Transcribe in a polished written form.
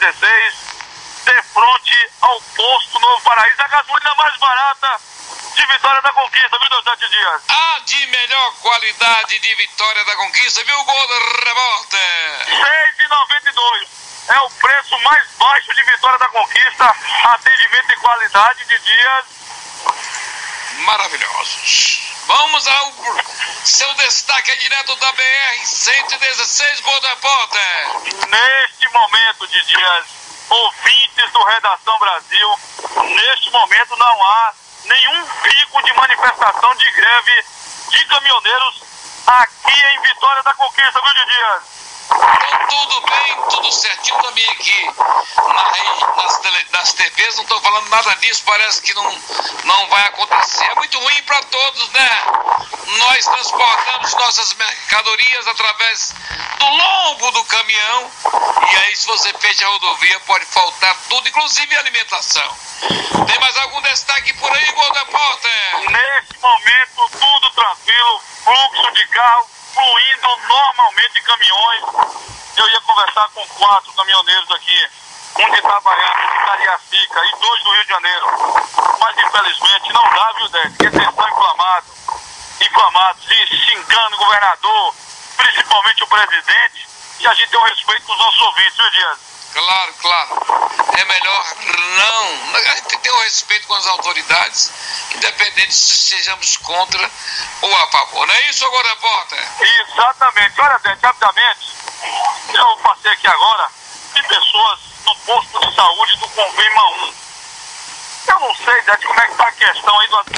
16, de frente ao posto Novo Paraíso, a gasolina mais barata de Vitória da Conquista, viu, Deusdante Dias? A de melhor qualidade de Vitória da Conquista, viu, Gol do Repórter? R$6,92. É o preço mais baixo de Vitória da Conquista, atendimento e qualidade de Dias maravilhosos. Vamos ao seu destaque direto da BR-116, Gol do Repórter. Neste momento de Dias, ouvintes do Redação Brasil, neste momento não há nenhum pico de manifestação de greve de caminhoneiros aqui em Vitória da Conquista, viu, Dias? Então, tudo bem, tudo certinho também aqui. Nas TVs não estão falando nada disso, parece que não vai acontecer. É muito ruim para todos, né? Nós transportamos nossas mercadorias através do lombo do caminhão, e aí se você fecha a rodovia pode faltar tudo, inclusive alimentação. Tem mais algum destaque por aí, Gol do Repórter? Neste momento, tudo tranquilo, fluxo de carro fluindo normalmente de caminhões. Eu ia conversar com 4 caminhoneiros aqui, um de Itabaiana, um de Cariacica e 2 do Rio de Janeiro. Mas infelizmente não dá, viu, Dé? Porque eles estão inflamados e xingando o governador, principalmente o presidente, e a gente tem um respeito com os nossos ouvintes, viu, Dias? Claro, claro. É melhor não. A gente tem que ter um respeito com as autoridades, independente se sejamos contra ou a favor. Não é isso, Gol do Repórter? Exatamente. Olha, Dente, rapidamente, eu passei aqui agora de pessoas no posto de saúde do Convênio 1. Eu não sei, Dente, como é que está a questão aí do